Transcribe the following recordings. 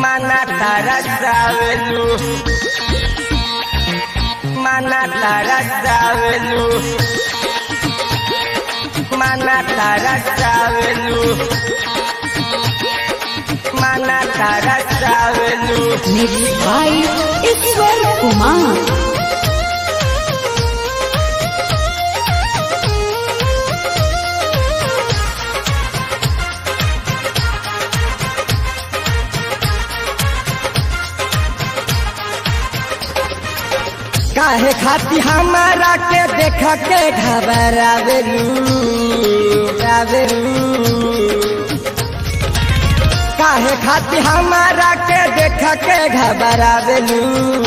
mana tarasavelu, mana tarasavelu, mana tarasavelu, mana tarasavelu. Mixed by Ishwar Kumar. काहे खाती हमारा के देख के घबरावेलू काहे खाती हमारा के देख के घबरावेलू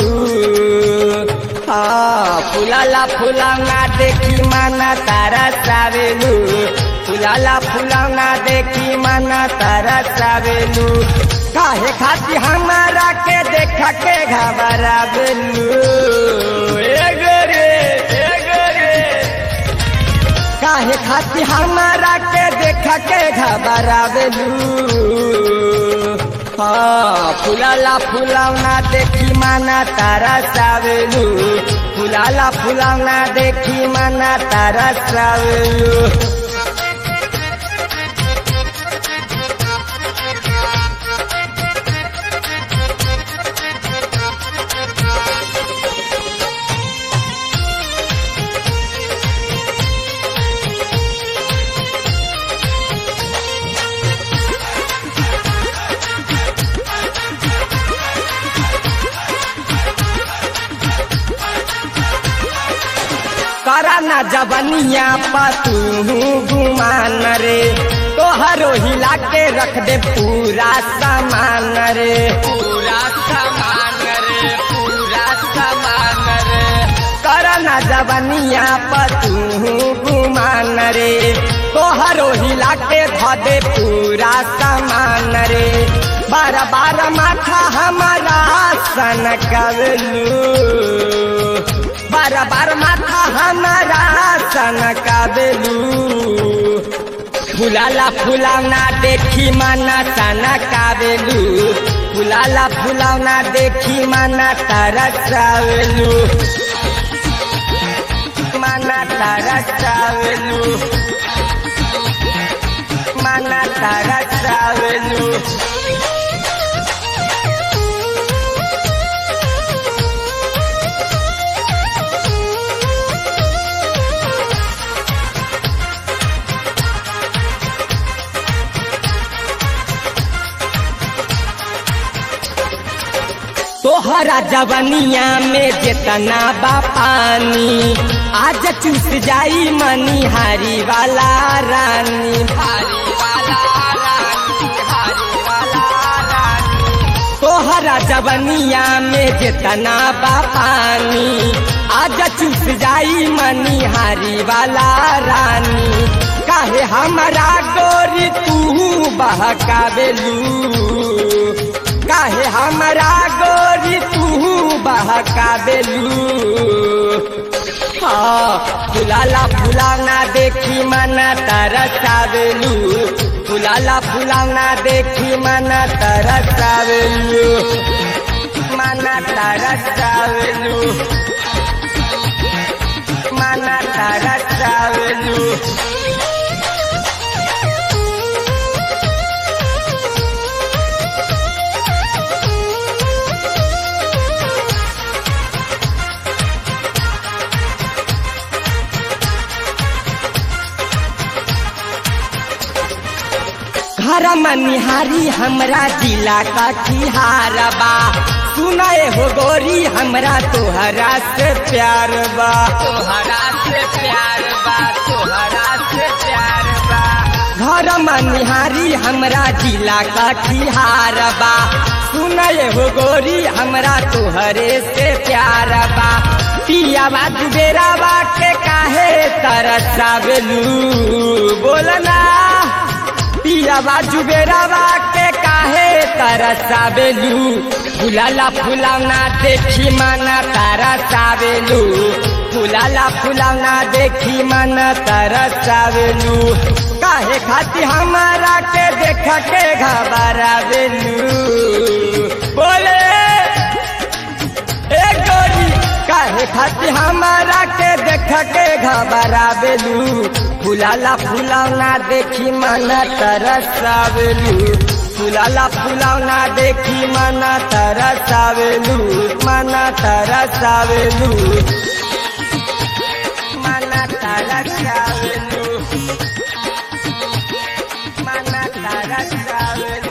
फुलाला फुलाना देखी माना तरसावेलू फुलाला फुलाना देखी माना तरसावेलू काहे खाती हमारा के देख के घबरावेलू काहे खाती हमारा के देख के घबरावेलू फुलाला फुलावना देखी माना तरसावेलू फुलाला फुलावना देखी माना तरसावेलू कराना जवनिया पतू गुमान रे तोहरो हिला के रख दे पूरा सामान रे पूरा सामान रे पूरा सामान रे कराना जवनिया पतू गुमान रे तोहरो हिला के ध दे पूरा सामान रे बार बार माथा हमारा सन कवलू बार बार माथा हमारा सनकावेलू फुलाला फुलावना देखी माना सनकावेलू फुलाला फुलावना देखी माना तरसावेलू माना तरसावेलू माना तरसावेलू तोहरा जवनिया में जितना बा पानी आज चूस जाई मनिहारी वाला रानी हारी वाला रानी हारी वाला रानी तोहरा जवनिया में जितना बा पानी आज चूस जाई मनिहारी वाला रानी काहे हमारा गोरी तू बहकावेलू काहे हमारा गोरी तू बहकावेलू फुलाला फुलावना देखी मना तरसावेलू फुलाला फुलावना देखी मना तरसावेलू मना तरसावेलू मना तरसावेलू घर मनिहारी हमरा जिला का खिहारबा सुनाए हो गोरी हमरा तोहरा से प्यार बा तोहरा से प्यार बा तोहरा से प्यार बा घर मनिहारी हमरा जिला का खिहारबा सुनाए हो गोरी हमरा तोहरे से प्यार बा पियावा जुबेरावा के काहे तरसावेलू बोलना पियावा जुबेरावा के काहे तरसावेलू फुलाला फुलावना देखी माना तरसावेलू फुलाला फुलावना देखी माना तरसावेलू काहे खाती हमारा के देख के घबरावेलू। खाती हमारा के देख के घबरावेलू फुलाला फुलौना देखी मन तरसावेलू फुलाला फुलौना देखी मन तरसावेलू मन तरसावेलू मन तरसावेलू मन तरसावेलू